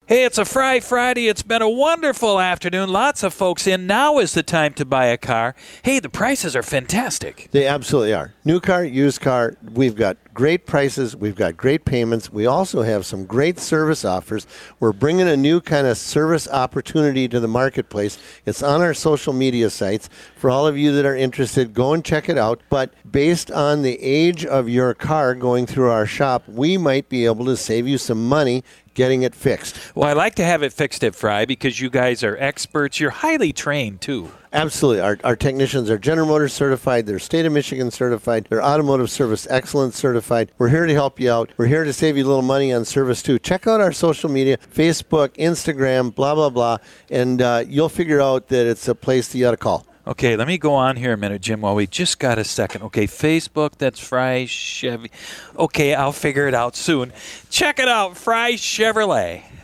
Hey, it's a Friday. It's been a wonderful afternoon. Lots of folks in. Now is the time to buy a car. Hey, the prices are fantastic. They absolutely are. New car, used car, we've got great prices. We've got great payments. We also have some great service offers. We're bringing a new kind of service opportunity to the marketplace. It's on our social media sites. For all of you that are interested, go and check it out. But based on the age of your car going through our shop, we might be able to save you some money getting it fixed. Well, I like to have it fixed at Fry because you guys are experts. You're highly trained, too. Absolutely. Our technicians are General Motors certified. They're State of Michigan certified. They're Automotive Service Excellence certified. We're here to help you out. We're here to save you a little money on service, too. Check out our social media, Facebook, Instagram, blah, blah, blah, and you'll figure out that it's a place that you ought to call. Okay, let me go on here a minute, Jim, while we just got a second. Okay, Facebook, that's Fry Chevy. Okay, I'll figure it out soon. Check it out, Fry Chevrolet.